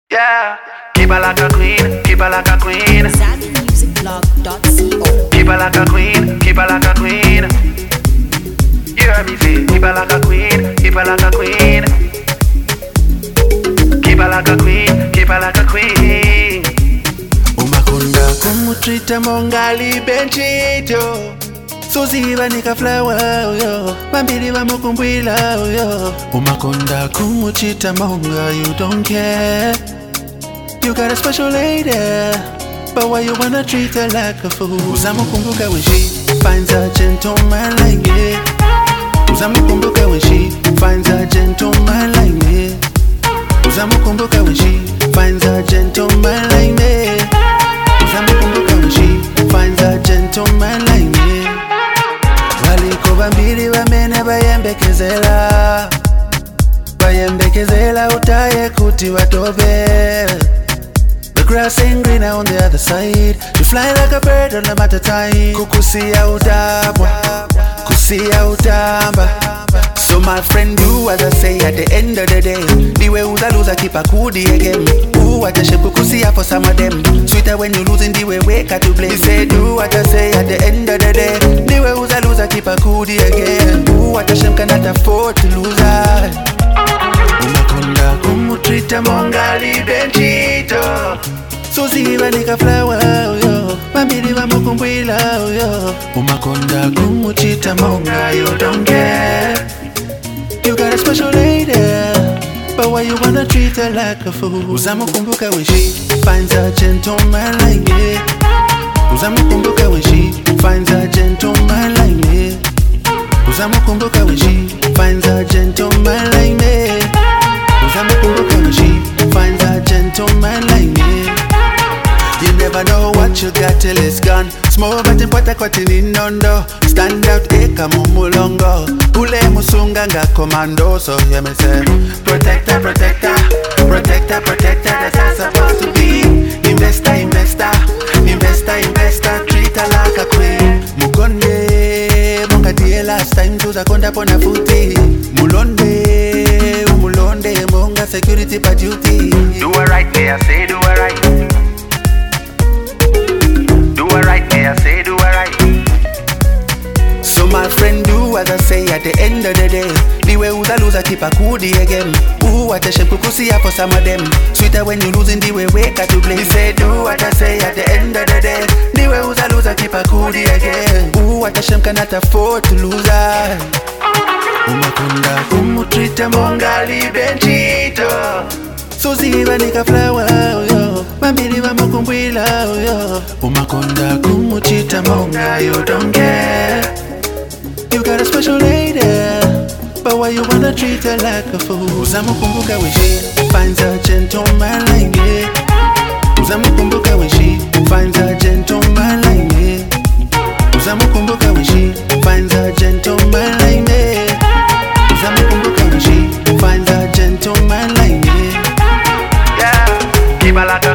Yeah, keep her like a queen, keep her like a queen. ZabiMusicBlog.co. Keep her like a queen, keep her like a queen. You heard me say, keep her like a queen, keep her like a queen. Keep her like a queen, keep her like a queen. Umakunda kumutreata mongali benchito Suziva nika flower yo Mambili wa mukumbwila yo Umakunda kumuchita monga you don't care You got a special lady But why you wanna treat her like a fool Uzamukumbuka when she finds a gentleman like me Uzamukumbuka when she finds a gentleman like me Uzamukumbuka when she finds a gentleman like me Uzamukumbuka when she finds a gentleman like me Waliko bambili wamene bayembekezela utaye kuti watobe The grass ain't greener on the other side You fly like a bird on the matter time Kukusia utamba So my friend, do as I say at the end of the day The way uza keep a kudi again Ooh, what a shape kukusia for some of them Sweeter when you losing the way wake up to play Say do what I say at the end of the day The way uza keep a kudi again Ooh, what a shame cannot afford to lose her Umakunda kumutreata mongali benchito Suziva nika flower yo Mambili wa mukumbwila yo Umakunda kumuchita monga you don't care You got a special lady But why you wanna treat her like a fool Uzamukumbuka when she finds a gentleman like me Uzamukumbuka when she finds a gentleman like me Uzamukumbuka when she finds a gentleman like me Uzamukumbuka when she finds a gentleman like me You never know what you got till it's gone Small but impota kwati ni nondo Stand out eka mumulongo Ule musunga nga commando So hear me say Protector, protector Protector, protector That's how it's supposed to be Investor, investor Investor, investor Treat her like a queen Mukonde Monga die last time Tuza konda pona futi Mulonde Umulonde Monga security pa duty Do her right, may I say do her right. Do her right, may I say do her right. So my friend, do as I say at the end of the day The way uza keep a kudi again Ooh, what a shame kukusia for some of them Sweeter when you losing the way wake up to play He say do what I say at the end of the day The way uza keep a kudi again Ooh, what a shame cannot afford to lose her Umakunda kumutreata mongali benchito Suziva nika flower yo Mambili wa mukumbwila yo Umakunda kumuchita monga you don't care You got a special lady But why you wanna treat her like a fool Uzamukumbuka when she finds a gentleman like me Uzamukumbuka when she finds a gentleman like me Uzamukumbuka when she finds a gentleman like me Uzamukumbuka when she finds a gentleman like me Yeah, keep her like a